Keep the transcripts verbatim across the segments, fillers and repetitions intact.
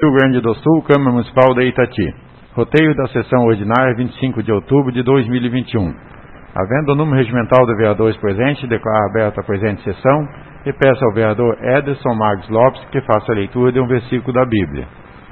Rio Grande do Sul, Câmara Municipal de Itati. Roteio da sessão ordinária vinte e cinco de outubro de dois mil e vinte e um. Havendo o número regimental de vereadores presentes, declaro aberta a presente sessão e peço ao vereador Ederson Marques Lopes que faça a leitura de um versículo da Bíblia.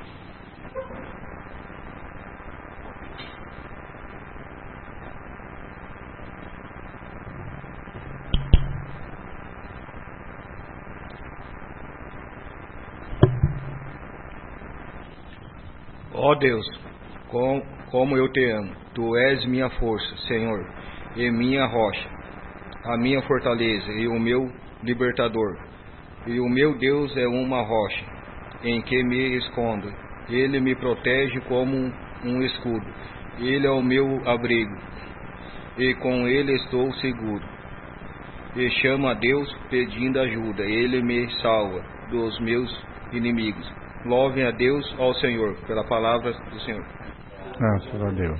Ó Deus, com, como eu te amo, Tu és minha força, Senhor, e minha rocha, a minha fortaleza e o meu libertador. E o meu Deus é uma rocha, em que me escondo. Ele me protege como um, um escudo. Ele é o meu abrigo, e com ele estou seguro. E chamo a Deus pedindo ajuda, ele me salva dos meus inimigos. Louvem a Deus, ao Senhor, pela palavra do Senhor. Graças a Deus.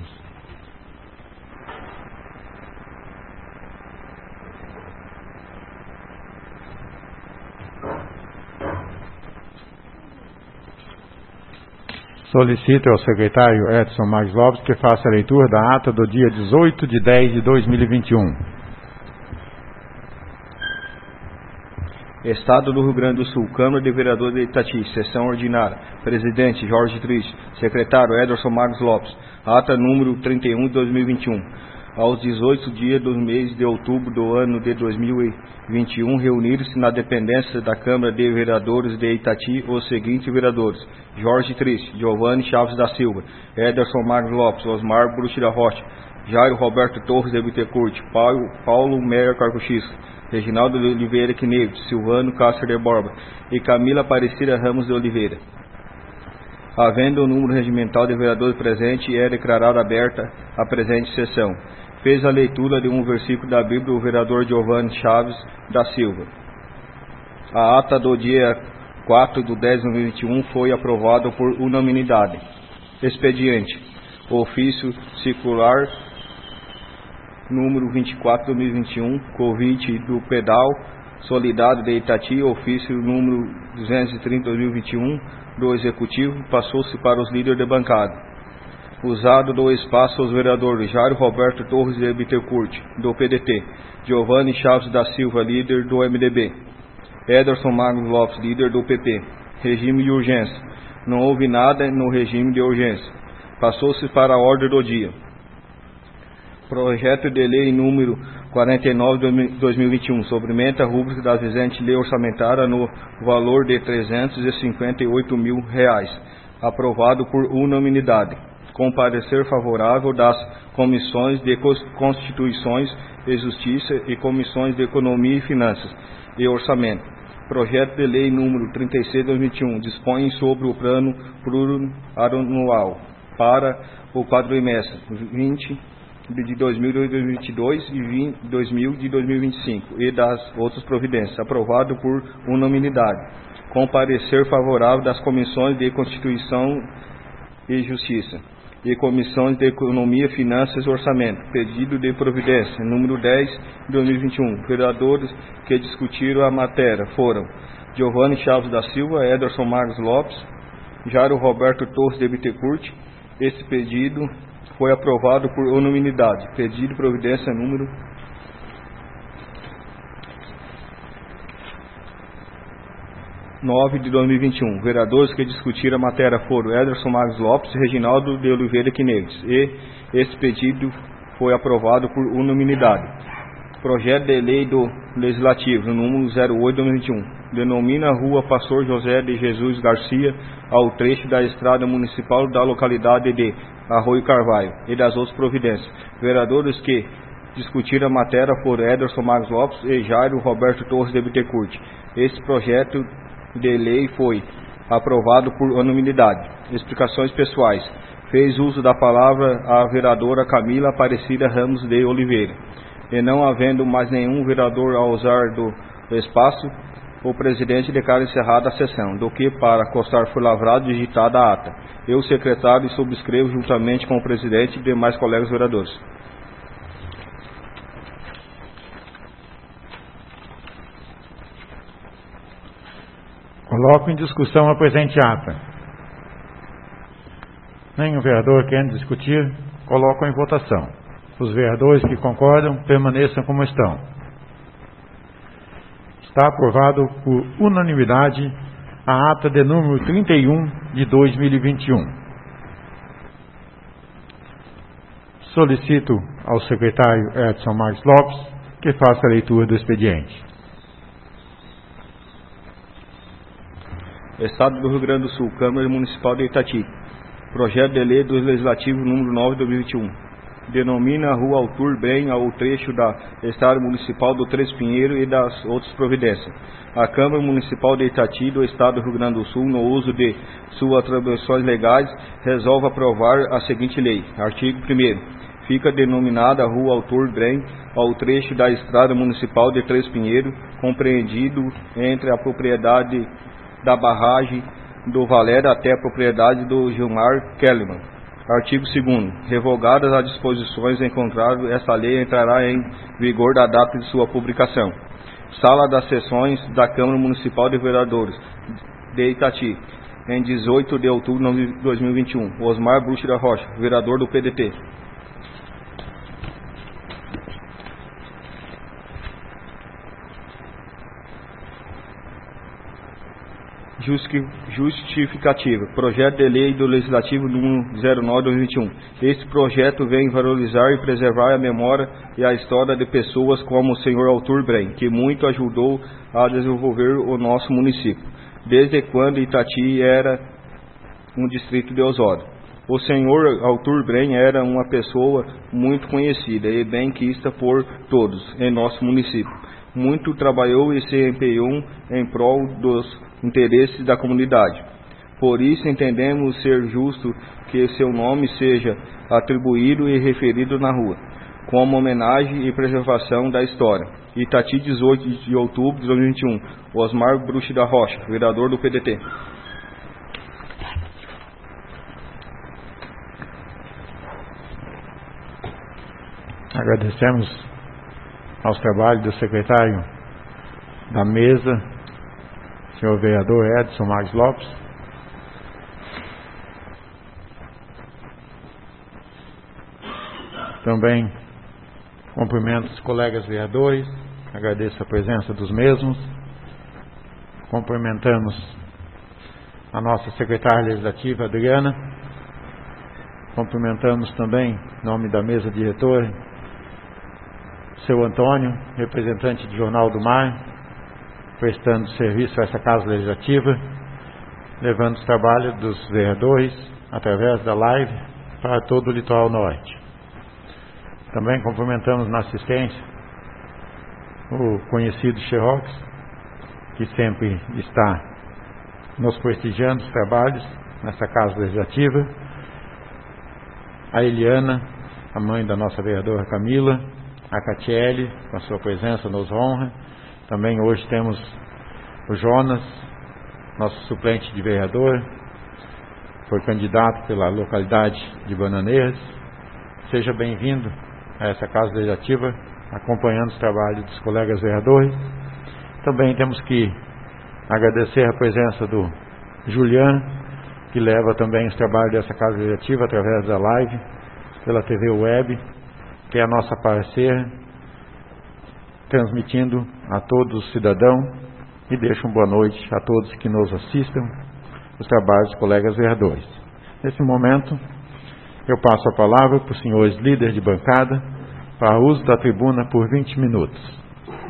Solicito ao secretário Edson Marques Lopes que faça a leitura da ata do dia dezoito de dez de dois mil e vinte e um. Estado do Rio Grande do Sul, Câmara de Vereadores de Itati, sessão ordinária, presidente Jorge Triste, secretário Ederson Marques Lopes, ata número trinta e um de dois mil e vinte e um. Aos dezoito dias do mês de outubro do ano de dois mil e vinte e um, reuniram-se na dependência da Câmara de Vereadores de Itati os seguintes vereadores: Jorge Triste, Giovanni Chaves da Silva, Ederson Marques Lopes, Osmar Bruxo da Rocha, Jairo Roberto Torres de Bittencourt, Paulo, Paulo Meyer Carcuchisco, Reginaldo de Oliveira Quineiro, Silvano Castro de Borba e Camila Aparecida Ramos de Oliveira. Havendo o número regimental de vereadores presente, é declarada aberta a presente sessão. Fez a leitura de um versículo da Bíblia o vereador Giovanni Chaves da Silva. A ata do dia quatro de dez de dois mil e vinte e um foi aprovada por unanimidade. Expediente: ofício circular número vinte e quatro de dois mil e vinte e um, convite do Pedal Solidário de Itati, ofício número duzentos e trinta de dois mil e vinte e um, do Executivo, passou-se para os líderes de bancada. Usado do espaço aos vereadores Jairo Roberto Torres de Bittencourt, do P D T, Giovanni Chaves da Silva, líder do M D B, Ederson Marques Lopes, líder do P P. Regime de urgência: não houve nada no regime de urgência. Passou-se para a ordem do dia. Projeto de lei número quarenta e nove de dois mil e vinte e um, sobre emenda rúbrica da vigente lei orçamentária no valor de trezentos e cinquenta e oito mil reais, aprovado por unanimidade, com parecer favorável das comissões de Constituições e Justiça e comissões de Economia e Finanças e Orçamento. Projeto de lei número trinta e seis de dois mil e vinte e um, dispõe sobre o plano plurianual para o quadrimestre vinte de dois mil e vinte e dois e dois mil de dois mil e vinte e cinco e das outras providências, aprovado por unanimidade, com parecer favorável das comissões de Constituição e Justiça e comissões de Economia, Finanças e Orçamento. Pedido de providência número dez de dois mil e vinte e um. Vereadores que discutiram a matéria foram Giovanni Chaves da Silva, Ederson Marques Lopes, Jairo Roberto Torres de Bittencourt. Esse pedido foi aprovado por unanimidade. Pedido de providência número nove de dois mil e vinte e um. Vereadores que discutiram a matéria foram Ederson Marques Lopes e Reginaldo de Oliveira Quineiro. E esse pedido foi aprovado por unanimidade. Projeto de lei do Legislativo, número zero oito de dois mil e vinte e um. Denomina a rua Pastor José de Jesus Garcia ao trecho da estrada municipal da localidade de Arroio Carvalho e das outras providências. Vereadores que discutiram a matéria foram Ederson Marques Lopes e Jairo Roberto Torres de Bittencourt. Esse projeto de lei foi aprovado por unanimidade. Explicações pessoais. Fez uso da palavra a vereadora Camila Aparecida Ramos de Oliveira. E não havendo mais nenhum vereador a usar do espaço, o presidente declara encerrada a sessão, do que para constar foi lavrado e digitada a ata. Eu, secretário, subscrevo juntamente com o presidente e demais colegas vereadores. Coloco em discussão a presente ata. Nenhum vereador querendo discutir, colocam em votação. Os vereadores que concordam, permaneçam como estão. Está aprovado por unanimidade a ata de número trinta e um de dois mil e vinte e um. Solicito ao secretário Edson Marques Lopes que faça a leitura do expediente. Estado do Rio Grande do Sul, Câmara Municipal de Itati. Projeto de lei do Legislativo número nove de dois mil e vinte e um. Denomina a rua Arthur Brenha ao trecho da Estrada Municipal do Três Pinheiro e das outras providências. A Câmara Municipal de Itati do Estado do Rio Grande do Sul, no uso de suas atribuições legais, resolve aprovar a seguinte lei. Artigo primeiro. Fica denominada a rua Arthur Brenha ao trecho da Estrada Municipal de Três Pinheiro, compreendido entre a propriedade da barragem do Valério até a propriedade do Gilmar Kellerman. Artigo segundo. Revogadas as disposições em contrário, esta lei entrará em vigor da data de sua publicação. Sala das Sessões da Câmara Municipal de Vereadores de Itati, em dezoito de outubro de dois mil e vinte e um. Osmar Bruxo da Rocha, vereador do P D T. Justificativa. Projeto de lei do Legislativo número zero nove de dois mil e vinte e um. Este projeto vem valorizar e preservar a memória e a história de pessoas como o senhor Arthur Brenha, que muito ajudou a desenvolver o nosso município, desde quando Itati era um distrito de Osório. O senhor Arthur Brenha era uma pessoa muito conhecida e bem quista por todos em nosso município. Muito trabalhou e se empenhou em prol dos interesses da comunidade. Por isso entendemos ser justo que seu nome seja atribuído e referido na rua, como homenagem e preservação da história. Itati, dezoito de outubro de dois mil e vinte e um. Osmar Bruxo da Rocha, vereador do P D T. Agradecemos aos trabalhos do secretário da mesa, senhor vereador Edson Marques Lopes. Também cumprimento os colegas vereadores, agradeço a presença dos mesmos. Cumprimentamos a nossa secretária legislativa, Adriana. Cumprimentamos também, em nome da mesa diretora, seu Antônio, representante do Jornal do Mar, prestando serviço a essa Casa Legislativa, levando os trabalhos dos vereadores através da live para todo o litoral norte. Também cumprimentamos na assistência o conhecido Xerox, que sempre está nos prestigiando os trabalhos nessa Casa Legislativa, a Eliana, a mãe da nossa vereadora Camila, a Catiele, com a sua presença nos honra. Também hoje temos o Jonas, nosso suplente de vereador, foi candidato pela localidade de Bananeiras. Seja bem-vindo a essa Casa Legislativa, acompanhando os trabalhos dos colegas vereadores. Também temos que agradecer a presença do Julian, que leva também os trabalhos dessa Casa Legislativa através da live, pela T V Web, que é a nossa parceira, transmitindo a todos os cidadãos, e deixo uma boa noite a todos que nos assistam, os trabalhos dos colegas vereadores. Nesse momento, eu passo a palavra para os senhores líderes de bancada, para uso da tribuna por vinte minutos.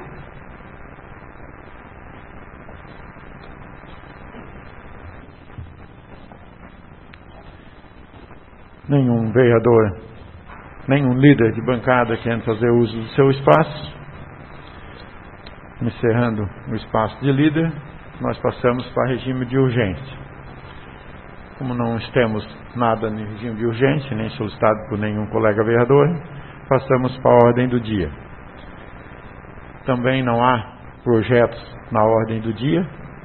Nenhum vereador, nenhum líder de bancada querendo fazer uso do seu espaço. Encerrando o espaço de líder, nós passamos para regime de urgência. Como não temos nada em regime de urgência, nem solicitado por nenhum colega vereador, passamos para a ordem do dia. Também não há projetos na ordem do dia.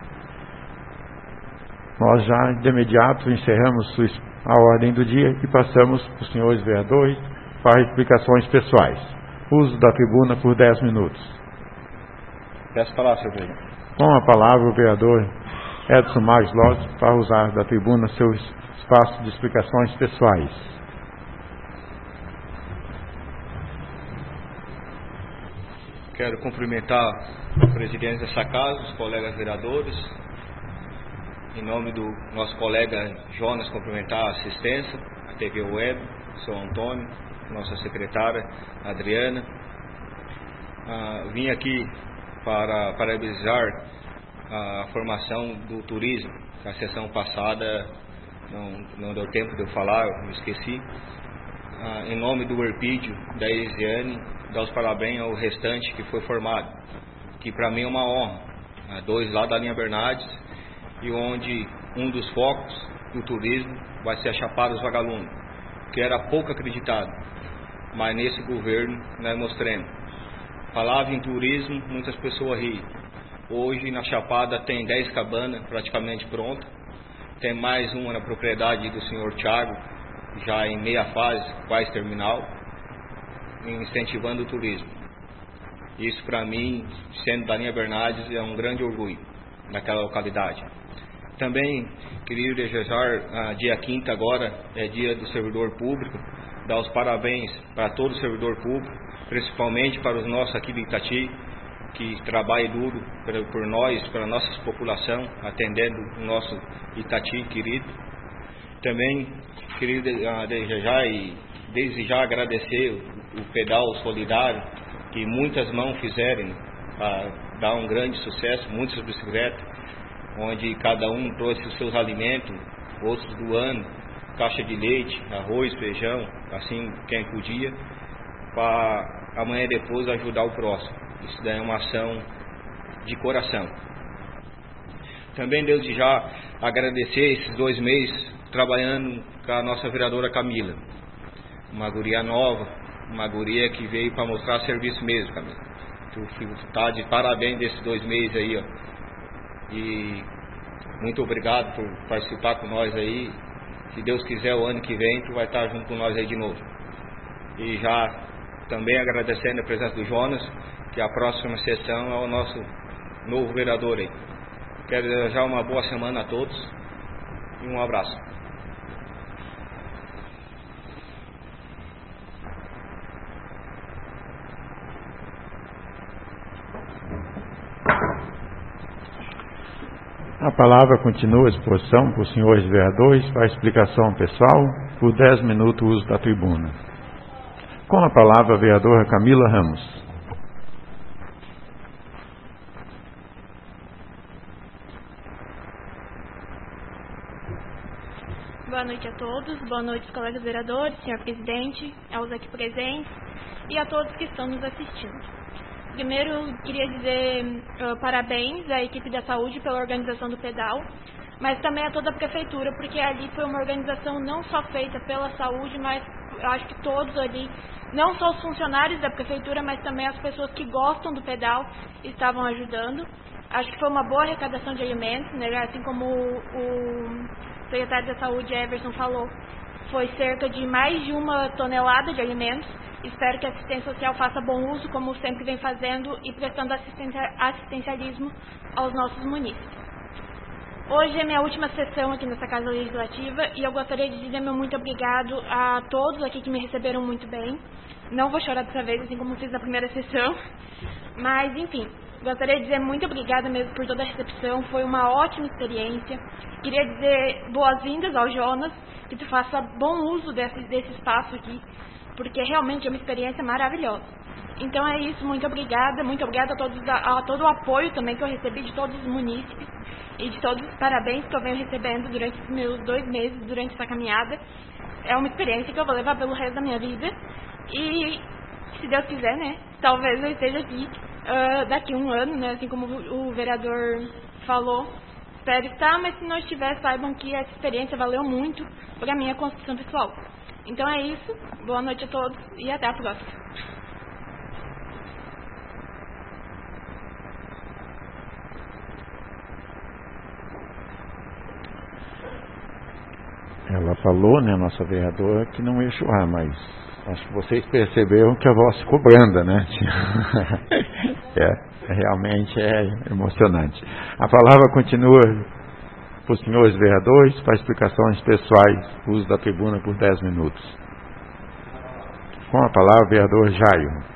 Nós já de imediato encerramos a ordem do dia e passamos para os senhores vereadores para explicações pessoais. Uso da tribuna por dez minutos. Peço a palavra, senhor vereador. Com a palavra o vereador Edson Marques Lopes para usar da tribuna seu espaço de explicações pessoais. Quero cumprimentar o presidente dessa casa, os colegas vereadores, em nome do nosso colega Jonas, cumprimentar a assistência, a T V Web, São Antônio, nossa secretária Adriana. Ah, vim aqui para parabenizar a formação do turismo. A sessão passada não, não deu tempo de eu falar, eu me esqueci. Ah, em nome do Erpídio, da Elisiane, dar os parabéns ao restante que foi formado, que para mim é uma honra. Ah, dois lá da linha Bernardes, e onde um dos focos do turismo vai ser a Chapada dos Vagalumes, que era pouco acreditado, mas nesse governo nós mostramos. Falava em turismo, muitas pessoas riem. Hoje na Chapada tem dez cabanas praticamente prontas, tem mais uma na propriedade do senhor Thiago, já em meia fase, quase terminal, incentivando o turismo. Isso para mim, sendo da linha Bernardes, é um grande orgulho naquela localidade. Também queria desejar, dia quinta agora, é dia do servidor público, dar os parabéns para todo o servidor público, principalmente para os nossos aqui de Itati, que trabalham duro por nós, para a nossa população, atendendo o nosso Itati querido. Também queria desejar e desde já agradecer o, o pedal solidário, que muitas mãos fizeram para dar um grande sucesso, muitas bicicletas, onde cada um trouxe os seus alimentos, outros doando caixa de leite, arroz, feijão, assim quem podia, para amanhã depois ajudar o próximo. Isso daí é uma ação de coração. Também desde já agradecer esses dois meses trabalhando com a nossa vereadora Camila, uma guria nova, uma guria que veio para mostrar serviço mesmo, Camila. Tu tá de parabéns desses dois meses aí, ó. E muito obrigado por participar com nós aí. Se Deus quiser, o ano que vem tu vai estar junto com nós aí de novo. E já também agradecendo a presença do Jonas, que a próxima sessão é o nosso novo vereador aí. Quero desejar uma boa semana a todos e um abraço. A palavra continua à disposição para os senhores vereadores para a explicação pessoal, por dez minutos o uso da tribuna. Com a palavra a vereadora Camila Ramos. Boa noite a todos, boa noite colegas vereadores, senhor presidente, aos aqui presentes e a todos que estão nos assistindo. Primeiro, queria dizer uh, parabéns à equipe da saúde pela organização do pedal, mas também a toda a prefeitura, porque ali foi uma organização não só feita pela saúde, mas eu acho que todos ali, não só os funcionários da prefeitura, mas também as pessoas que gostam do pedal estavam ajudando. Acho que foi uma boa arrecadação de alimentos, né? Assim como o, o secretário da saúde, Everson, falou, foi cerca de mais de uma tonelada de alimentos. Espero que a assistência social faça bom uso, como sempre vem fazendo, e prestando assistencialismo aos nossos munícipes. Hoje é minha última sessão aqui nessa Casa Legislativa e eu gostaria de dizer meu muito obrigado a todos aqui que me receberam muito bem. Não vou chorar dessa vez, assim como fiz na primeira sessão, mas enfim, gostaria de dizer muito obrigada mesmo por toda a recepção, foi uma ótima experiência. Queria dizer boas-vindas ao Jonas, que tu faça bom uso desse, desse espaço aqui, porque realmente é uma experiência maravilhosa. Então é isso, muito obrigada, muito obrigada a, todos, a, a todo o apoio também que eu recebi de todos os munícipes e de todos os parabéns que eu venho recebendo durante os meus dois meses, durante essa caminhada. É uma experiência que eu vou levar pelo resto da minha vida e, se Deus quiser, né, talvez eu esteja aqui uh, daqui a um ano, né, assim como o, o vereador falou. Espero estar, mas se não estiver, saibam que essa experiência valeu muito para a minha construção pessoal. Então é isso, boa noite a todos e até a próxima. Ela falou, né, nossa vereadora, que não ia chorar, mas acho que vocês perceberam que a voz ficou branda, né? é, realmente é emocionante. A palavra continua para os senhores vereadores para explicações pessoais, uso da tribuna por dez minutos. Com a palavra, vereador Jairo.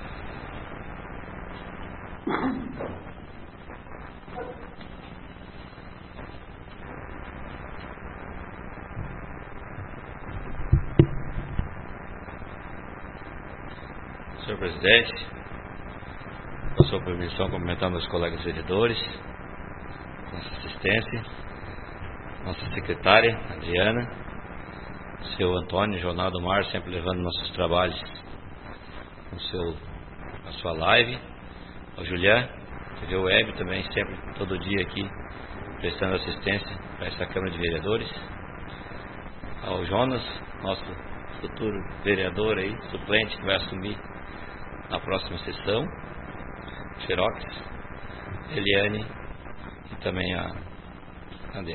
Senhor presidente, com a sua permissão, cumprimentar meus colegas vereadores, nossa assistência, nossa secretária, Adriana, seu Antônio, Jornal do Mar, sempre levando nossos trabalhos com seu, a sua live, ao Julián, T V Web também, sempre, todo dia aqui, prestando assistência para essa Câmara de Vereadores, ao Jonas, nosso futuro vereador aí, suplente, que vai assumir na próxima sessão, Xerox, Eliane e também a André.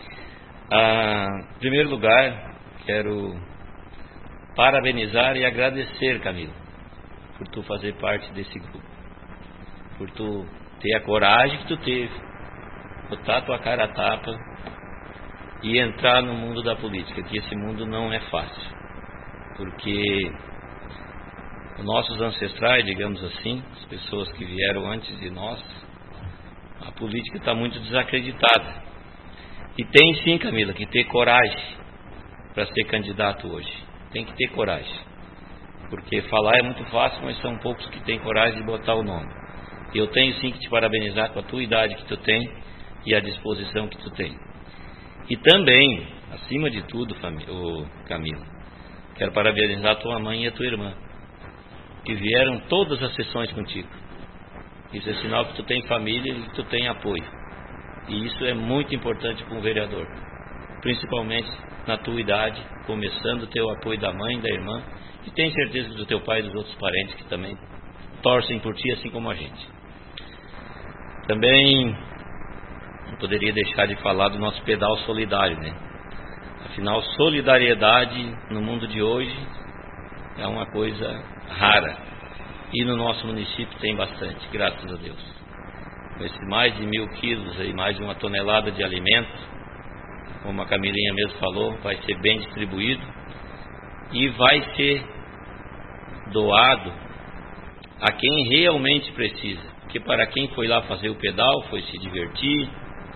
Ah, em primeiro lugar, quero parabenizar e agradecer, Camilo, por tu fazer parte desse grupo, por tu ter a coragem que tu teve, botar tua cara a tapa e entrar no mundo da política, que esse mundo não é fácil, porque os nossos ancestrais, digamos assim, as pessoas que vieram antes de nós, a política está muito desacreditada. E tem sim, Camila, que ter coragem para ser candidato hoje. Tem que ter coragem. Porque falar é muito fácil, mas são poucos que têm coragem de botar o nome. E eu tenho sim que te parabenizar com a tua idade que tu tem e a disposição que tu tem. E também, acima de tudo, Camila, quero parabenizar a tua mãe e a tua irmã, que vieram todas as sessões contigo. Isso é sinal que tu tem família e que tu tem apoio. E isso é muito importante para um vereador, principalmente na tua idade, começando a ter o apoio da mãe, da irmã, e tenho certeza do teu pai e dos outros parentes que também torcem por ti, assim como a gente. Também não poderia deixar de falar do nosso pedal solidário, né? Afinal, solidariedade no mundo de hoje é uma coisa rara, e no nosso município tem bastante, graças a Deus. Com esses mais de mil quilos aí, mais de uma tonelada de alimento, como a Camilinha mesmo falou, vai ser bem distribuído e vai ser doado a quem realmente precisa, porque para quem foi lá fazer o pedal, foi se divertir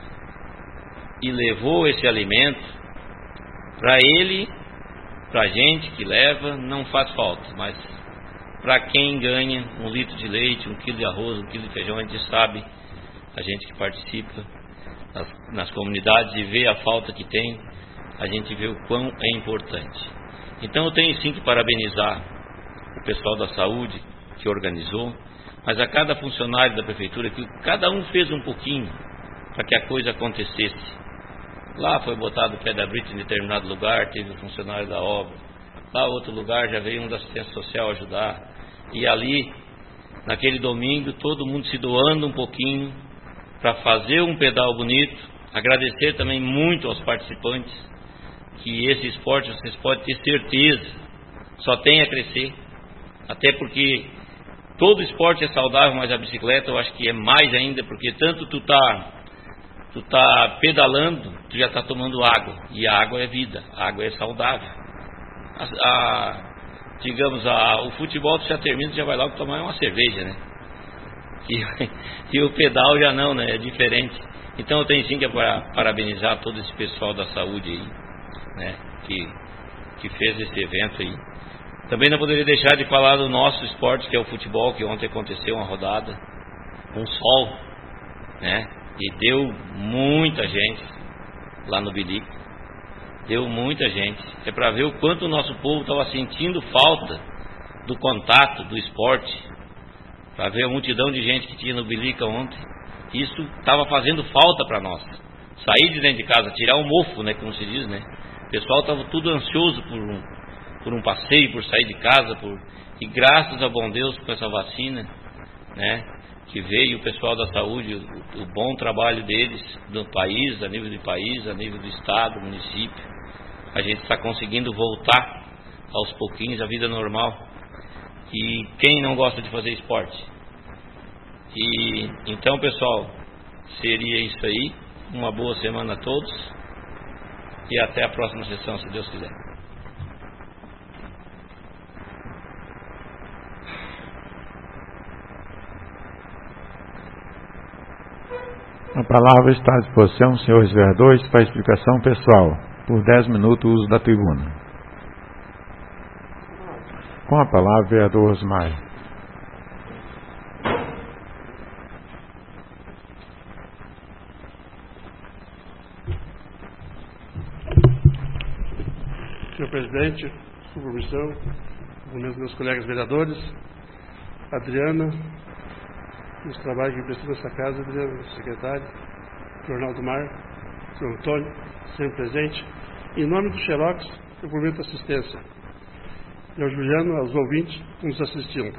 e levou esse alimento, para ele, para a gente que leva, não faz falta, mas para quem ganha um litro de leite, um quilo de arroz, um quilo de feijão, a gente sabe, a gente que participa nas, nas comunidades e vê a falta que tem, a gente vê o quão é importante. Então eu tenho sim que parabenizar o pessoal da saúde que organizou, mas a cada funcionário da prefeitura, que cada um fez um pouquinho para que a coisa acontecesse. Lá foi botado o pé da brita em determinado lugar, teve o funcionário da obra. Lá outro lugar já veio um da assistência social ajudar. E ali, naquele domingo, todo mundo se doando um pouquinho para fazer um pedal bonito. Agradecer também muito aos participantes, que esse esporte, vocês podem ter certeza, só tem a crescer. Até porque todo esporte é saudável, mas a bicicleta eu acho que é mais ainda, porque tanto tu tá... Tu tá pedalando, tu já tá tomando água, e a água é vida, a água é saudável. A, a, digamos, a, o futebol tu já termina, tu já vai logo tomar uma cerveja, né? E, e o pedal já não, né? É diferente. Então eu tenho sim que parabenizar todo esse pessoal da saúde aí, né? Que, que fez esse evento aí. Também não poderia deixar de falar do nosso esporte, que é o futebol, que ontem aconteceu uma rodada, com sol, né? E deu muita gente lá no Bilico, deu muita gente. É para ver o quanto o nosso povo estava sentindo falta do contato, do esporte, para ver a multidão de gente que tinha no Bilico ontem. Isso estava fazendo falta para nós. Sair de dentro de casa, tirar o mofo, né, como se diz, né? O pessoal estava tudo ansioso por um, por um passeio, por sair de casa, por... e graças ao bom Deus com essa vacina, né, que veio o pessoal da saúde, o, o bom trabalho deles no país, a nível de país, a nível do estado, município, a gente está conseguindo voltar aos pouquinhos à vida normal. E quem não gosta de fazer esporte? E então, pessoal, seria isso aí. uma boa semana a todos e até a próxima sessão, se Deus quiser. A palavra está à disposição, senhores vereadores, para explicação pessoal. Por dez minutos, uso da tribuna. Com a palavra, vereador Osmar. Senhor presidente, sua comissão, cumprimento meus colegas vereadores, Adriana, nos trabalhos que precisa dessa casa, Adriana, secretário, Jornal do Mar, senhor Antônio, sempre presente. Em nome do Xerox, eu cumprimento a assistência. E ao Juliano, aos ouvintes que nos assistindo.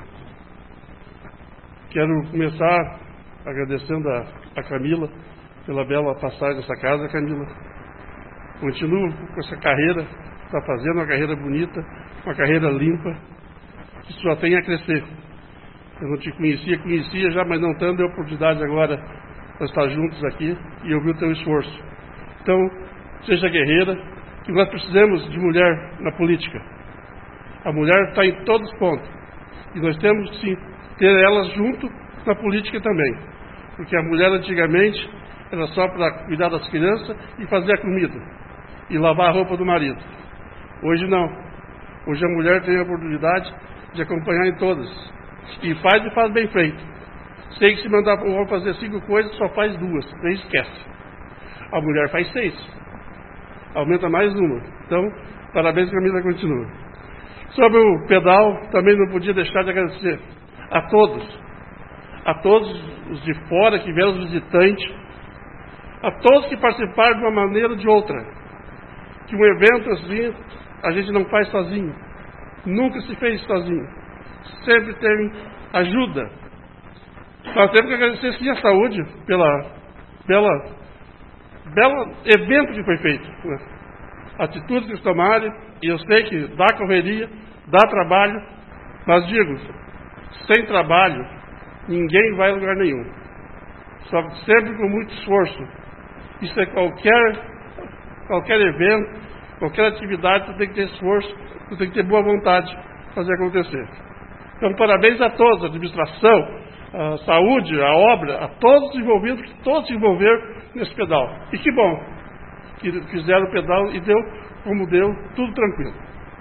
Quero começar agradecendo a, a Camila pela bela passagem dessa casa. Camila, continuo com essa carreira, está fazendo uma carreira bonita, uma carreira limpa, que só tem a crescer. Eu não te conhecia, conhecia já, mas não tendo a oportunidade agora de estar juntos aqui e ouvir o teu esforço. Então, seja guerreira, que nós precisamos de mulher na política. A mulher está em todos os pontos. E nós temos, sim, ter elas junto na política também. Porque a mulher, antigamente, era só para cuidar das crianças e fazer a comida. E lavar a roupa do marido. Hoje não. Hoje a mulher tem a oportunidade de acompanhar em todas. E faz e faz bem feito. Sei que se mandar o homem fazer cinco coisas, só faz duas. Nem esquece. A mulher faz seis. Aumenta mais uma. Então, parabéns, Camila, continua. Sobre o pedal, também não podia deixar de agradecer a todos, a todos os de fora que vieram, os visitantes, a todos que participaram de uma maneira ou de outra. Que um evento assim, a gente não faz sozinho, nunca se fez sozinho, sempre teve ajuda. Nós temos que agradecer sim a saúde pela, pela, belo evento que foi feito, né? Atitudes que tomaram, e eu sei que dá correria, dá trabalho, mas digo, sem trabalho, ninguém vai a lugar nenhum. Só sempre com muito esforço. Isso é qualquer, qualquer evento, qualquer atividade, tu tem que ter esforço, tu tem que ter boa vontade de fazer acontecer. Então, parabéns a todos, a administração, a saúde, a obra, a todos os envolvidos, que todos se envolveram nesse pedal. E que bom que fizeram o pedal e deu como deu, tudo tranquilo.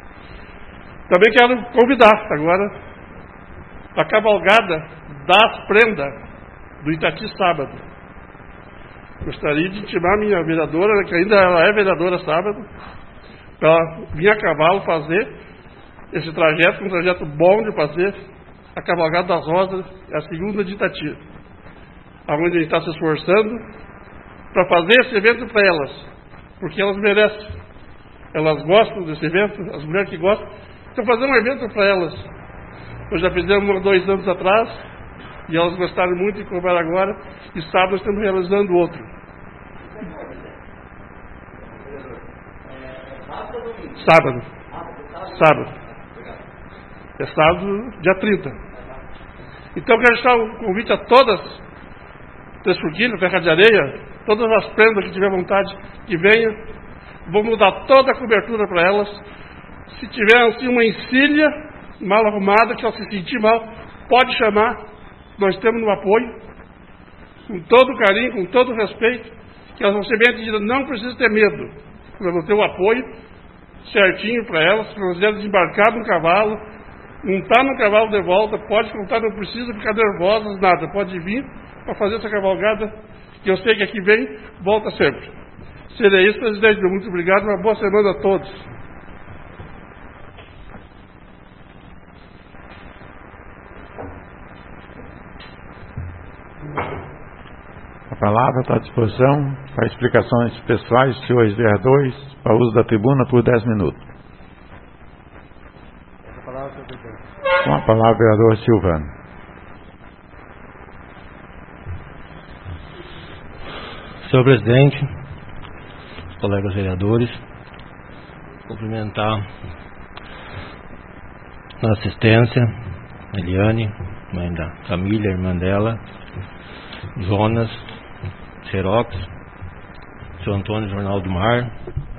Também quero convidar agora a cavalgada das prendas do Itati sábado. Gostaria de intimar minha vereadora, que ainda ela é vereadora sábado, para vir a cavalo fazer esse trajeto, um trajeto bom de fazer, a cavalgada das rosas, a segunda de Itati, onde a gente está se esforçando para fazer esse evento para elas, porque elas merecem. Elas gostam desse evento, as mulheres que gostam. Então, fazer um evento para elas. Nós já fizemos há dois anos atrás, e elas gostaram muito e compraram agora, e sábado nós estamos realizando outro. Sábado. Sábado. É sábado, dia trinta. Então, quero deixar um convite a todas, Três Forquilhas, Terra de Areia, todas as prendas que tiver vontade, que venham. Vamos dar toda a cobertura para elas. Se tiver assim uma encilha mal arrumada, que ela se sentir mal, pode chamar. Nós temos no apoio, com todo o carinho, com todo o respeito, que elas vão ser bem atendidas. Não precisa ter medo. Nós vamos ter o apoio certinho para elas. Se quiser desembarcar no cavalo, montar no cavalo de volta, pode contar, não precisa ficar nervosas, nada. Pode vir para fazer essa cavalgada, que eu sei que aqui vem, volta sempre. Seria isso, presidente. Muito obrigado. Uma boa semana a todos. A palavra está à disposição para explicações pessoais, senhores vereadores, para uso da tribuna por dez minutos. Com a palavra, vereador Silvano. Senhor presidente, colegas vereadores, cumprimentar na assistência, Eliane, mãe da família, irmã dela, Jonas, Xerox, seu Antônio, Jornal do Mar,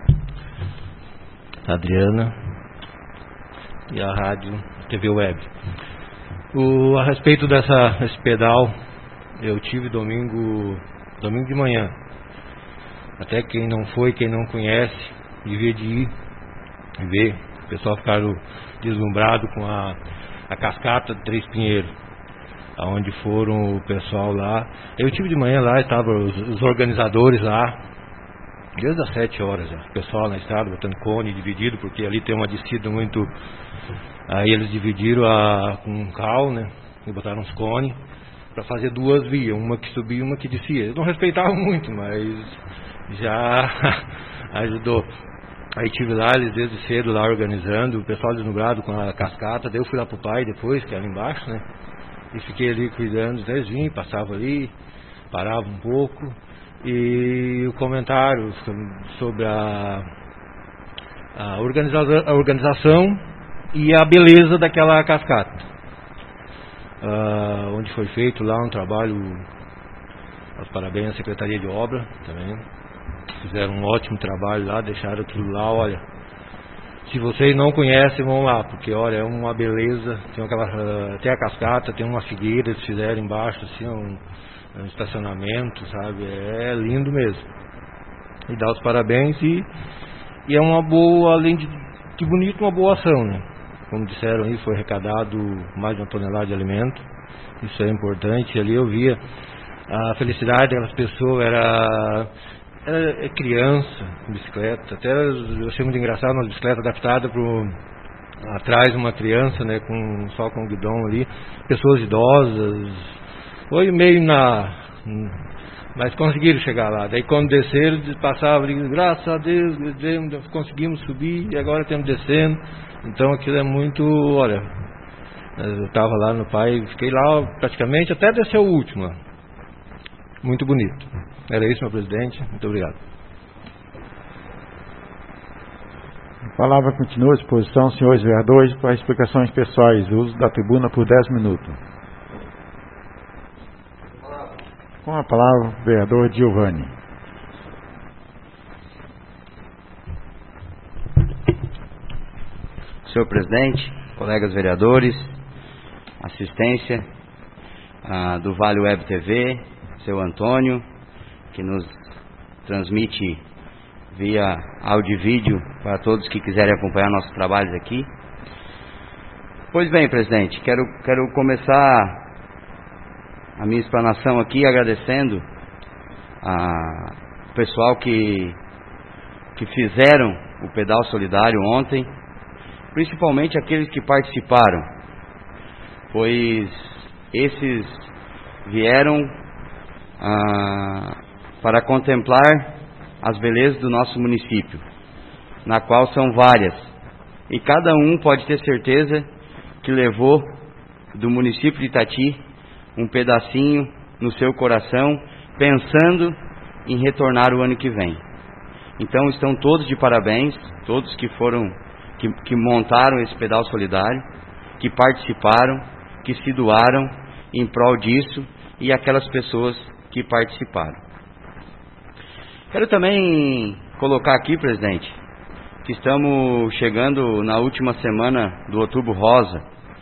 a Adriana e a rádio T V Web. O, a respeito dessa, desse pedal, eu tive domingo, domingo de manhã. Até quem não foi, quem não conhece, devia de ir ver. O pessoal ficaram deslumbrado com a, a cascata de Três Pinheiros, aonde foram o pessoal lá. Eu tive de manhã lá, estavam os, os organizadores lá, desde as sete horas, já. O pessoal na estrada botando cone dividido, porque ali tem uma descida muito. Aí eles dividiram a, com um cal, né? E botaram uns cones para fazer duas vias, uma que subia e uma que descia. Eu não respeitava muito, mas já ajudou. Aí tive lá, eles desde cedo lá organizando, o pessoal deslumbrado com a cascata. Daí eu fui lá pro pai depois, que era embaixo, né? E fiquei ali cuidando, eles vinham, passavam ali, parava um pouco. E o comentário sobre a, a, organização, a organização e a beleza daquela cascata. Uh, onde foi feito lá um trabalho, os parabéns à Secretaria de Obra também. Fizeram um ótimo trabalho lá, deixaram tudo lá, olha. Se vocês não conhecem, vão lá, porque olha, é uma beleza. Tem, aquela, tem a cascata, tem uma figueira, eles fizeram embaixo, assim, um, um estacionamento, sabe? É lindo mesmo. E dá os parabéns e, e é uma boa, além de que bonito, uma boa ação, né? Como disseram aí, foi arrecadado mais de uma tonelada de alimento. Isso é importante. Ali eu via a felicidade das pessoas, era, era criança, bicicleta. Até eu achei muito engraçado uma bicicleta adaptada para atrás uma criança, né, com, só com o guidão ali. Pessoas idosas. Foi meio na... Mas conseguiram chegar lá. Daí quando desceram, passavam ali, graças a Deus, conseguimos subir e agora estamos descendo. Então aquilo é muito, olha, eu estava lá no pai, fiquei lá praticamente até descer o último. Muito bonito. Era isso, meu presidente. Muito obrigado. A palavra continua à disposição, senhores vereadores, para explicações pessoais. Uso da tribuna por dez minutos. Com a palavra, o vereador Giovanni. Senhor presidente, colegas vereadores, assistência ah, do Vale Web T V, seu Antônio, que nos transmite via áudio e vídeo para todos que quiserem acompanhar nossos trabalhos aqui. Pois bem, presidente, quero, quero começar a minha explanação aqui agradecendo ao pessoal que, que fizeram o pedal solidário ontem, principalmente aqueles que participaram, pois esses vieram ah, para contemplar as belezas do nosso município, na qual são várias, e cada um pode ter certeza que levou do município de Itati um pedacinho no seu coração, pensando em retornar o ano que vem. Então estão todos de parabéns, todos que foram Que, que montaram esse pedal solidário, que participaram, que se doaram em prol disso, e aquelas pessoas que participaram. Quero também colocar aqui, presidente, que estamos chegando na última semana do Outubro Rosa,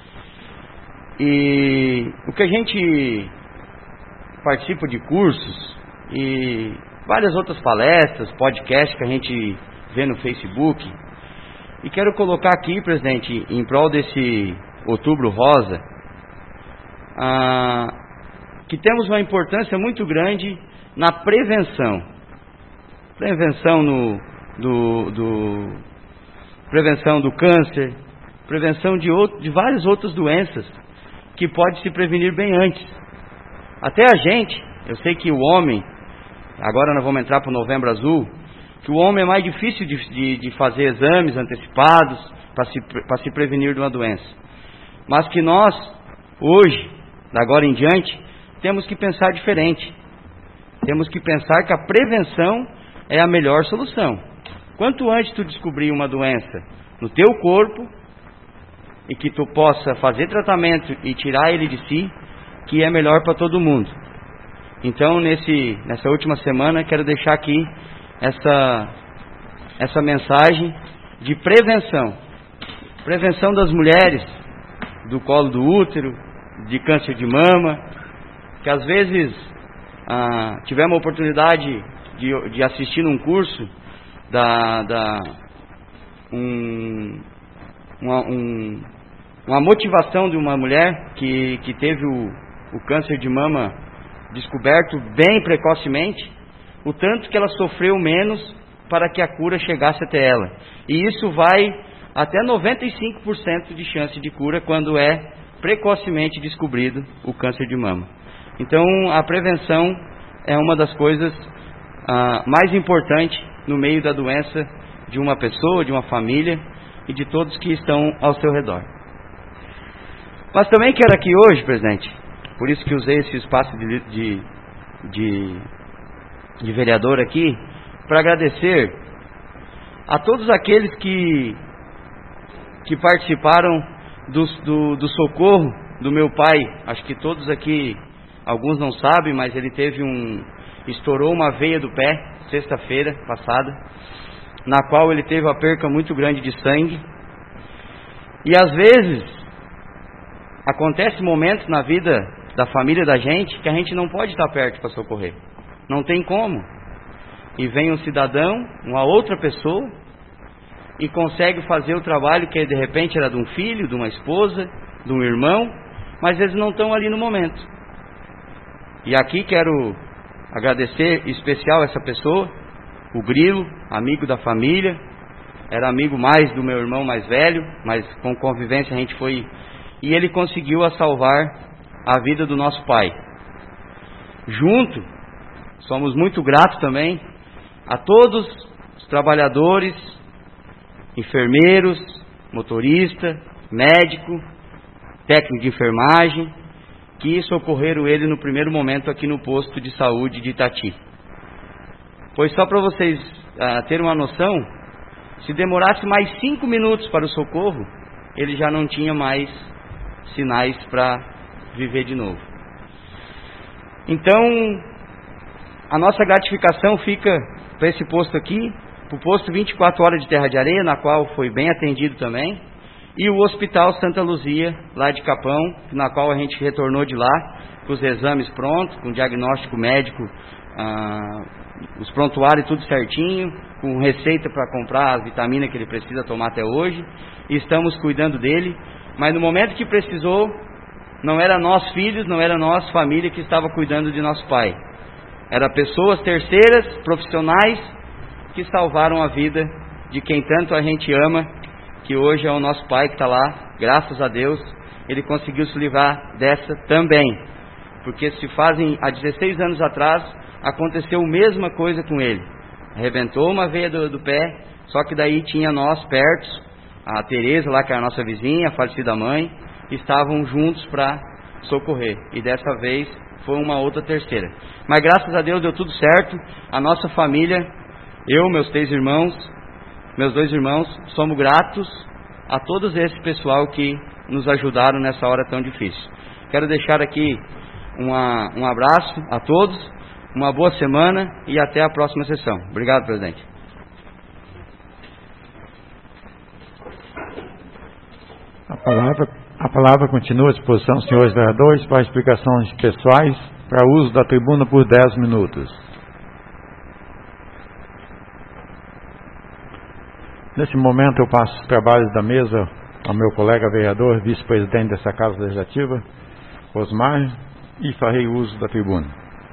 e o que a gente participa de cursos e várias outras palestras, podcasts que a gente vê no Facebook. E quero colocar aqui, presidente, em prol desse Outubro Rosa, ah, que temos uma importância muito grande na prevenção. Prevenção no, do, do, prevenção do câncer, prevenção de, outro, de várias outras doenças que pode se prevenir bem antes. Até a gente, eu sei que o homem, agora nós vamos entrar para o Novembro Azul, que o homem é mais difícil de, de, de fazer exames antecipados para se, para se prevenir de uma doença. Mas que nós, hoje, da agora em diante, temos que pensar diferente. Temos que pensar que a prevenção é a melhor solução. Quanto antes tu descobrir uma doença no teu corpo e que tu possa fazer tratamento e tirar ele de si, que é melhor para todo mundo. Então, nesse, nessa última semana, quero deixar aqui essa, essa mensagem de prevenção. Prevenção das mulheres, do colo do útero, de câncer de mama, que às vezes ah, tivemos a oportunidade de, de assistir num curso da, da um, uma, um, uma motivação de uma mulher que, que teve o, o câncer de mama descoberto bem precocemente, o tanto que ela sofreu menos para que a cura chegasse até ela. E isso vai até noventa e cinco por cento de chance de cura quando é precocemente descobrido o câncer de mama. Então, a prevenção é uma das coisas ah, mais importantes no meio da doença de uma pessoa, de uma família e de todos que estão ao seu redor. Mas também quero aqui hoje, presidente, por isso que usei esse espaço de, de, de, de vereador aqui, para agradecer a todos aqueles que, que participaram do, do, do socorro do meu pai. Acho que todos aqui, alguns não sabem, mas ele teve um, estourou uma veia do pé, sexta-feira passada, na qual ele teve uma perca muito grande de sangue. E às vezes, acontece momentos na vida da família da gente que a gente não pode estar perto para socorrer. Não tem como. E vem um cidadão, uma outra pessoa, e consegue fazer o trabalho que de repente era de um filho, de uma esposa, de um irmão, mas eles não estão ali no momento. E aqui quero agradecer em especial essa pessoa, o Grilo, amigo da família, era amigo mais do meu irmão mais velho, mas com convivência a gente foi, e ele conseguiu a salvar a vida do nosso pai. Junto, somos muito gratos também a todos os trabalhadores, enfermeiros, motorista, médico, técnico de enfermagem, que socorreram ele no primeiro momento aqui no posto de saúde de Itati. Pois só para vocês uh, terem uma noção, se demorasse mais cinco minutos para o socorro, ele já não tinha mais sinais para viver de novo. Então, a nossa gratificação fica para esse posto aqui, para o posto vinte e quatro horas de Terra de Areia, na qual foi bem atendido também, e o Hospital Santa Luzia, lá de Capão, na qual a gente retornou de lá, com os exames prontos, com o diagnóstico médico, ah, os prontuários tudo certinho, com receita para comprar as vitaminas que ele precisa tomar até hoje, e estamos cuidando dele, mas no momento que precisou, não era nós filhos, não era nós família que estava cuidando de nosso pai, era pessoas terceiras, profissionais, que salvaram a vida de quem tanto a gente ama, que hoje é o nosso pai que está lá, graças a Deus, ele conseguiu se livrar dessa também, porque se fazem há dezesseis anos atrás, aconteceu a mesma coisa com ele, arrebentou uma veia do, do pé, só que daí tinha nós perto, a Tereza lá, que era a nossa vizinha, a falecida mãe, estavam juntos para socorrer, e dessa vez foi uma outra terceira, mas graças a Deus deu tudo certo, a nossa família, eu, meus três irmãos, meus dois irmãos, somos gratos a todos esse pessoal que nos ajudaram nessa hora tão difícil. Quero deixar aqui uma, um abraço a todos, uma boa semana e até a próxima sessão. Obrigado, presidente. A palavra, a palavra continua à disposição, senhores vereadores, para explicações pessoais, para uso da tribuna por dez minutos. Nesse momento eu passo os trabalhos da mesa ao meu colega vereador, vice-presidente dessa Casa Legislativa, Osmar, e farei uso da tribuna.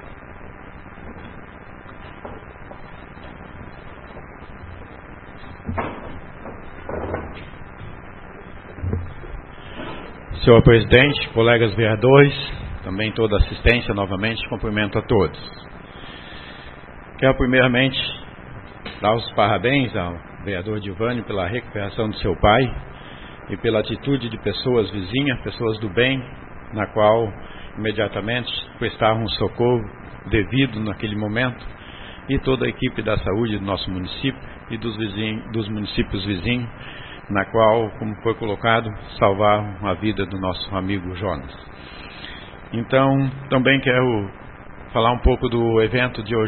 Senhor presidente, colegas vereadores, também toda a assistência, novamente, cumprimento a todos. Quero primeiramente dar os parabéns ao vereador Gilvânio pela recuperação do seu pai e pela atitude de pessoas vizinhas, pessoas do bem, na qual imediatamente prestaram um socorro devido naquele momento, e toda a equipe da saúde do nosso município e dos, vizinhos, dos municípios vizinhos, na qual, como foi colocado, salvaram a vida do nosso amigo Jonas. Então, também quero falar um pouco do evento de hoje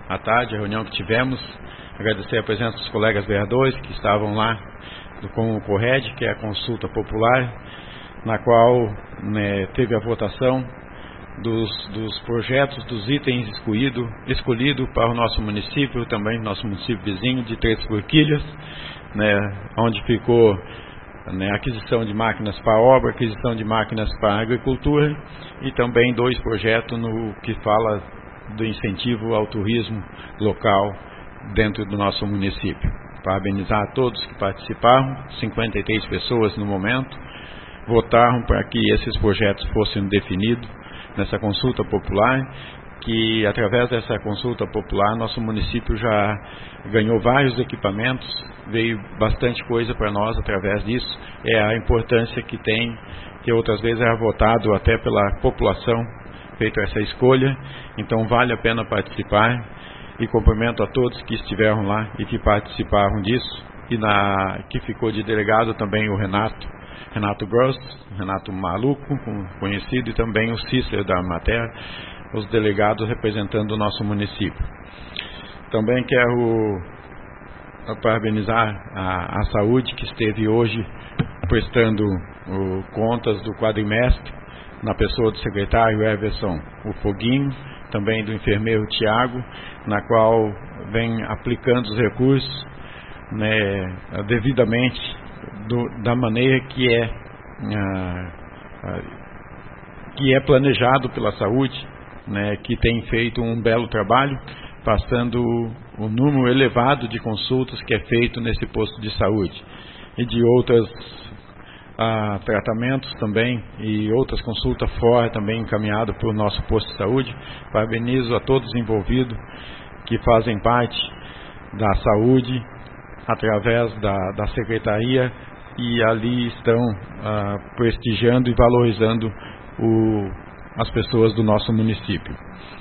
à tarde, a reunião que tivemos. Agradecer a presença dos colegas vereadores que estavam lá com o CORRED, que é a consulta popular, na qual, né, teve a votação dos, dos projetos, dos itens escolhidos escolhido para o nosso município, também nosso município vizinho de Três Forquilhas, né, onde ficou, né, aquisição de máquinas para obra, aquisição de máquinas para agricultura e também dois projetos no que fala do incentivo ao turismo local dentro do nosso município. Parabenizar a todos que participaram, cinquenta e três pessoas no momento, votaram para que esses projetos fossem definidos nessa consulta popular, que através dessa consulta popular nosso município já ganhou vários equipamentos, veio bastante coisa para nós através disso, é a importância que tem, que outras vezes era votado até pela população, feita essa escolha, então vale a pena participar, e cumprimento a todos que estiveram lá e que participaram disso, e na, que ficou de delegado também o Renato, Renato Gross, Renato Maluco, conhecido, e também o Cícero da Matéria, os delegados representando o nosso município. Também quero parabenizar a, a saúde que esteve hoje prestando o, contas do quadrimestre, na pessoa do secretário Everson, o Foguinho, também do enfermeiro Tiago, na qual vem aplicando os recursos, né, devidamente, do, da maneira que é, ah, ah, que é planejado pela saúde, né, que tem feito um belo trabalho, passando o número elevado de consultas que é feito nesse posto de saúde e de outros ah, tratamentos também e outras consultas fora também encaminhadas para o nosso posto de saúde. Parabenizo a todos envolvidos que fazem parte da saúde através da, da secretaria e ali estão ah, prestigiando e valorizando o, as pessoas do nosso município.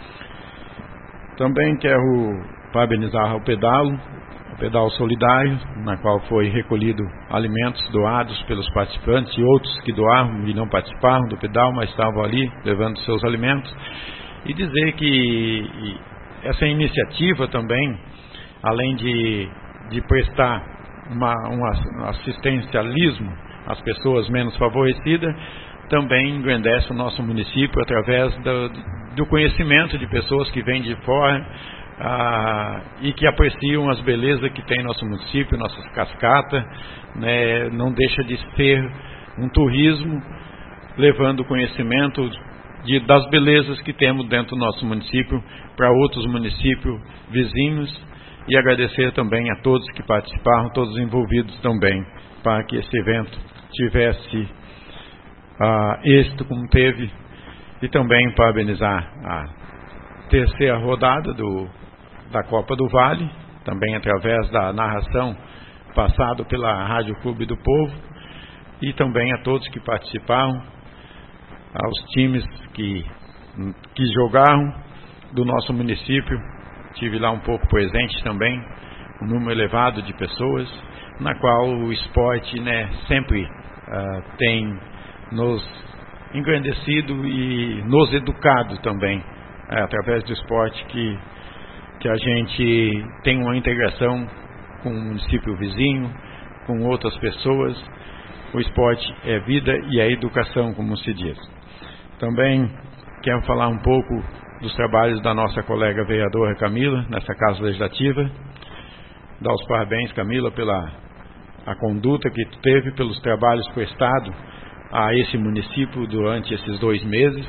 Também quero parabenizar o pedalo, o pedal solidário, na qual foi recolhido alimentos doados pelos participantes e outros que doaram e não participaram do pedal, mas estavam ali levando seus alimentos, e dizer que essa iniciativa também, além de, de prestar uma, um assistencialismo às pessoas menos favorecidas, também engrandece o nosso município através do, do conhecimento de pessoas que vêm de fora ah, e que apreciam as belezas que tem nosso município, nossas cascatas, né, não deixa de ser um turismo levando conhecimento de, das belezas que temos dentro do nosso município para outros municípios vizinhos, e agradecer também a todos que participaram, todos envolvidos também, para que esse evento tivesse ah, êxito como teve, e também parabenizar a terceira rodada do, da Copa do Vale, também através da narração passada pela Rádio Clube do Povo, e também a todos que participaram, aos times que, que jogaram do nosso município. Tive lá um pouco presente também, um número elevado de pessoas, na qual o esporte, né, sempre uh, tem nos engrandecido e nos educado também, é, através do esporte que, que a gente tem uma integração com o município vizinho, com outras pessoas. O esporte é vida e é educação, como se diz. Também quero falar um pouco dos trabalhos da nossa colega vereadora Camila, nessa Casa Legislativa. Dar os parabéns, Camila, pela a conduta que teve, pelos trabalhos prestados a esse município durante esses dois meses.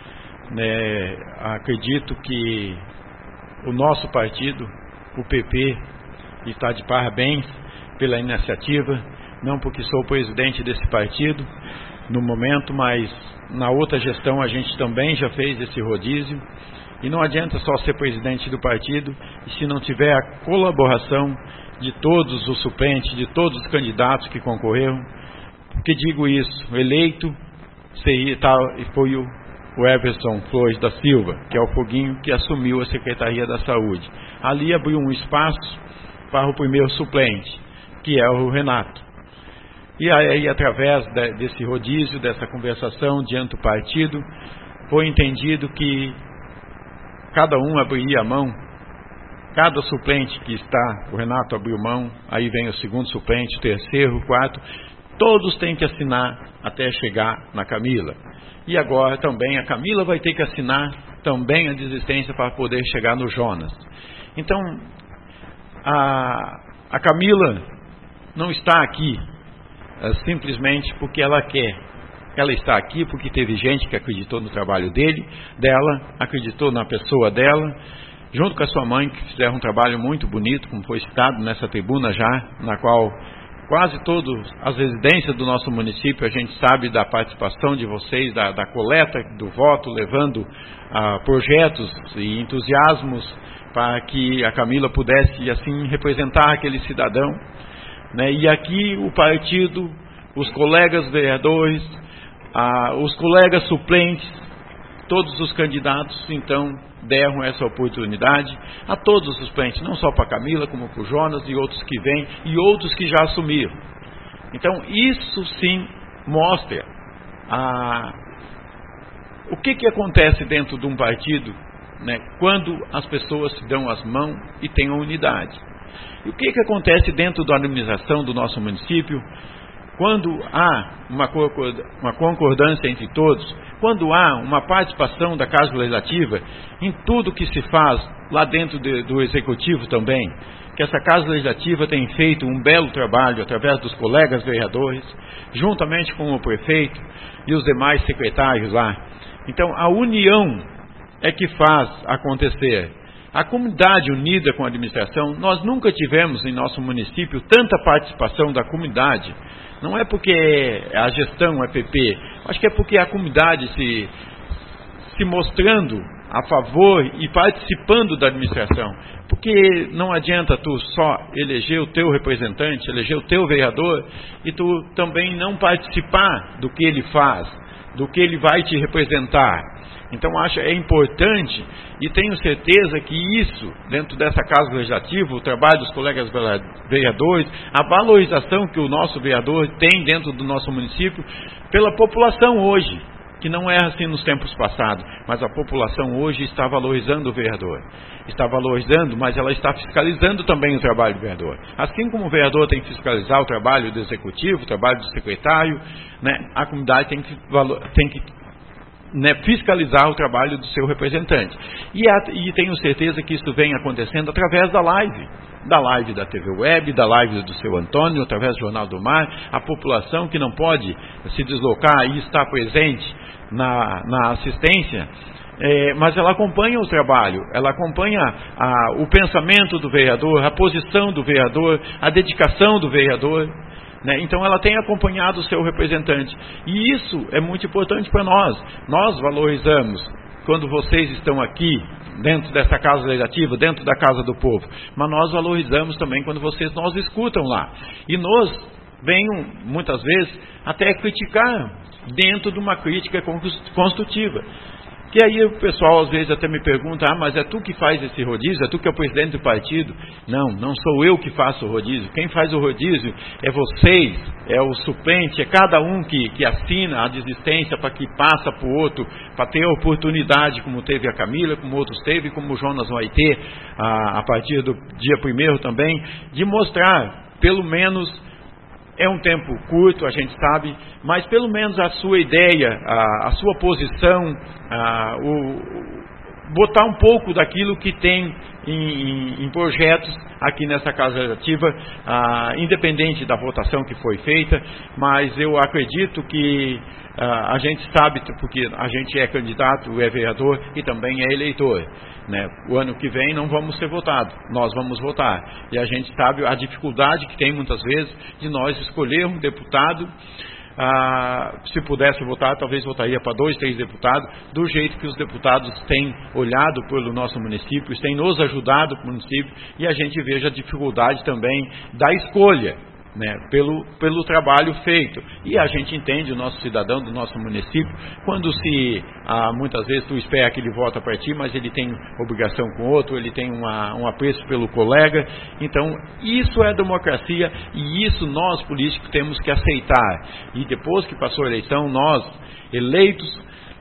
Né, acredito que o nosso partido, o P P, está de parabéns pela iniciativa, não porque sou presidente desse partido no momento, mas na outra gestão a gente também já fez esse rodízio, e não adianta só ser presidente do partido e se não tiver a colaboração de todos os suplentes, de todos os candidatos que concorreram. Porque digo isso, eleito seria, tá, foi o, o Everson Flores da Silva, que é o Foguinho, que assumiu a Secretaria da Saúde. Ali abriu um espaço para o primeiro suplente, que é o Renato. E aí, através de, desse rodízio, dessa conversação diante do partido, foi entendido que cada um abriria a mão cada suplente que está, o Renato abriu mão, aí vem o segundo suplente, o terceiro, o quarto, todos têm que assinar até chegar na Camila. E agora também a Camila vai ter que assinar também a desistência para poder chegar no Jonas. Então, a, a Camila não está aqui é, simplesmente porque ela quer. Ela está aqui porque teve gente que acreditou no trabalho dele, dela, acreditou na pessoa dela, junto com a sua mãe, que fizeram um trabalho muito bonito, como foi citado nessa tribuna já, na qual quase todas as residências do nosso município, a gente sabe da participação de vocês, da, da coleta do voto, levando ah, projetos e entusiasmos para que a Camila pudesse, assim, representar aquele cidadão. Né? E aqui o partido, os colegas vereadores, ah, os colegas suplentes, todos os candidatos, então, deram essa oportunidade a todos os suplentes, não só para a Camila, como para o Jonas e outros que vêm, e outros que já assumiram. Então, isso sim mostra a, o que, que acontece dentro de um partido, né, quando as pessoas se dão as mãos e têm a unidade. E o que, que acontece dentro da administração do nosso município, quando há uma concordância entre todos, quando há uma participação da Casa Legislativa em tudo que se faz lá dentro de, do Executivo também, que essa Casa Legislativa tem feito um belo trabalho através dos colegas vereadores, juntamente com o prefeito e os demais secretários lá. Então, a união é que faz acontecer. A comunidade unida com a administração, nós nunca tivemos em nosso município tanta participação da comunidade. Não é porque a gestão é P P, acho que é porque a comunidade se, se mostrando a favor e participando da administração. Porque não adianta tu só eleger o teu representante, eleger o teu vereador, e tu também não participar do que ele faz, do que ele vai te representar. Então acho é importante, e tenho certeza que isso, dentro dessa Casa Legislativa, o trabalho dos colegas vereadores, a valorização que o nosso vereador tem dentro do nosso município, pela população hoje, que não é assim nos tempos passados, mas a população hoje está valorizando o vereador. Está valorizando, mas ela está fiscalizando também o trabalho do vereador. Assim como o vereador tem que fiscalizar o trabalho do executivo, o trabalho do secretário, né, a comunidade tem que, tem que Né, fiscalizar o trabalho do seu representante. E, a, e tenho certeza que isso vem acontecendo através da live, da live da T V Web, da live do seu Antônio, através do Jornal do Mar, a população que não pode se deslocar e estar presente na, na assistência, é, mas ela acompanha o trabalho, ela acompanha a, o pensamento do vereador, a posição do vereador, a dedicação do vereador. Né? Então ela tem acompanhado o seu representante. E isso é muito importante para nós. Nós valorizamos quando vocês estão aqui, dentro dessa Casa Legislativa, dentro da Casa do Povo. Mas nós valorizamos também quando vocês nos escutam lá. E nos venham, muitas vezes, até criticar, dentro de uma crítica construtiva. Que aí o pessoal às vezes até me pergunta, ah, mas é tu que faz esse rodízio? É tu que é o presidente do partido? Não, não sou eu que faço o rodízio. Quem faz o rodízio é vocês, é o suplente, é cada um que, que assina a desistência para que passa para o outro, para ter a oportunidade, como teve a Camila, como outros teve, como o Jonas vai ter a, a partir do dia primeiro também, de mostrar, pelo menos, é um tempo curto, a gente sabe, mas pelo menos a sua ideia, a, a sua posição, a, o, botar um pouco daquilo que tem em, em, em projetos aqui nessa Casa Legislativa, a, independente da votação que foi feita, mas eu acredito que a, a gente sabe, porque a gente é candidato, é vereador e também é eleitor. Né? O ano que vem não vamos ser votados, nós vamos votar. E a gente sabe a dificuldade que tem muitas vezes de nós escolher um deputado. Ah, se pudesse votar, talvez votaria para dois, três deputados, do jeito que os deputados têm olhado pelo nosso município, têm nos ajudado o município, e a gente veja a dificuldade também da escolha. Né, pelo, pelo trabalho feito. E a gente entende o nosso cidadão do nosso município, quando se, ah, muitas vezes tu espera que ele vota para ti, mas ele tem obrigação com outro, ele tem uma, um apreço pelo colega. Então, isso é democracia, e isso nós políticos temos que aceitar. E depois que passou a eleição, nós, eleitos,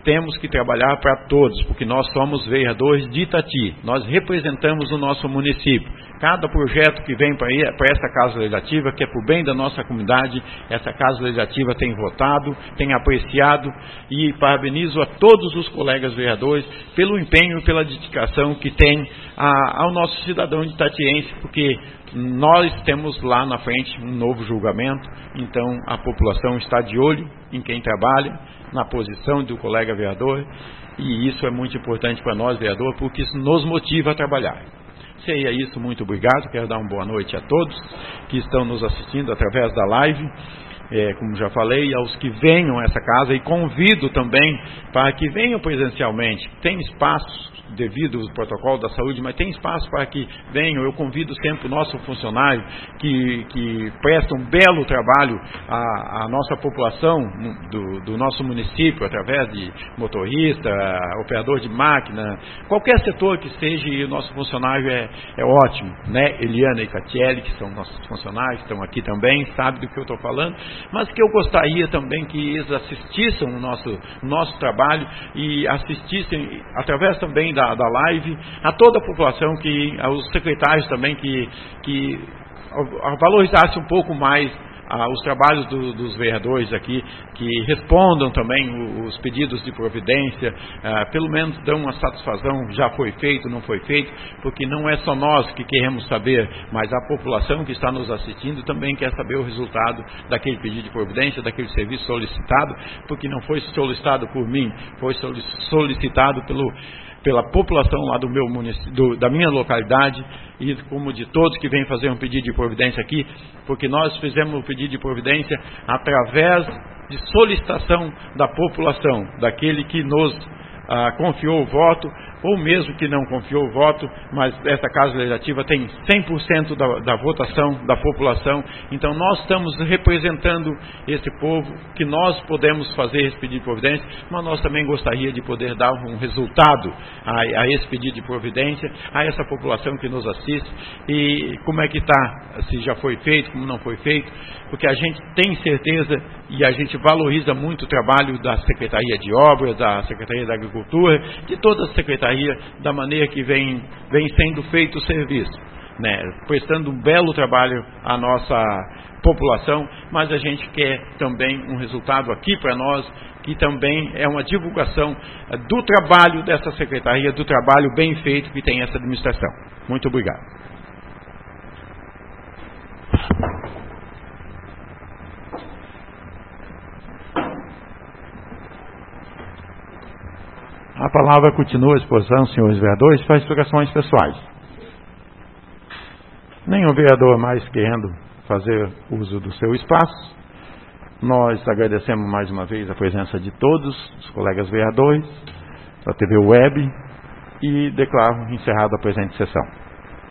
temos que trabalhar para todos, porque nós somos vereadores de Itati, nós representamos o nosso município. Cada projeto que vem para essa Casa Legislativa, que é por bem da nossa comunidade, essa Casa Legislativa tem votado, tem apreciado, e parabenizo a todos os colegas vereadores pelo empenho e pela dedicação que tem a, ao nosso cidadão itatiense, porque nós temos lá na frente um novo julgamento, então a população está de olho em quem trabalha, na posição do colega vereador, e isso é muito importante para nós, vereador, porque isso nos motiva a trabalhar. Seria isso, muito obrigado, quero dar uma boa noite a todos que estão nos assistindo através da live, é, como já falei, aos que venham a essa casa, e convido também para que venham presencialmente, tem espaços devido ao protocolo da saúde, mas tem espaço para que venham. Eu convido sempre o nosso funcionário que, que presta um belo trabalho à, à nossa população do, do nosso município, através de motorista, operador de máquina, qualquer setor que seja, e o nosso funcionário é, é ótimo, né? Eliana e Catiele, que são nossos funcionários, estão aqui também, sabe do que eu estou falando, mas que eu gostaria também que eles assistissem o nosso, nosso trabalho e assistissem, através também da Da, da live, a toda a população, que, aos secretários também, que, que valorizasse um pouco mais ah, os trabalhos do, dos vereadores aqui, que respondam também os pedidos de providência, ah, pelo menos dão uma satisfação, já foi feito, não foi feito, porque não é só nós que queremos saber, mas a população que está nos assistindo também quer saber o resultado daquele pedido de providência, daquele serviço solicitado, porque não foi solicitado por mim, foi solicitado pelo pela população lá do meu município, do, da minha localidade, e como de todos que vêm fazer um pedido de providência aqui, porque nós fizemos o pedido de providência através de solicitação da população, daquele que nos ah, confiou o voto, ou mesmo que não confiou o voto, mas essa Casa Legislativa tem cem por cento da, da votação da população, então nós estamos representando esse povo, que nós podemos fazer esse pedido de providência, mas nós também gostaria de poder dar um resultado a, a esse pedido de providência, a essa população que nos assiste, e como é que está, se já foi feito, como não foi feito, porque a gente tem certeza e a gente valoriza muito o trabalho da Secretaria de Obras, da Secretaria da Agricultura, de toda a Secretaria, da maneira que vem, vem sendo feito o serviço, né? Prestando um belo trabalho à nossa população, mas a gente quer também um resultado aqui para nós, que também é uma divulgação do trabalho dessa Secretaria, do trabalho bem feito que tem essa administração. Muito obrigado. A palavra continua à exposição, senhores vereadores, para explicações pessoais. Nenhum vereador mais querendo fazer uso do seu espaço. Nós agradecemos mais uma vez a presença de todos os colegas vereadores da T V Web e declaro encerrada a presente sessão.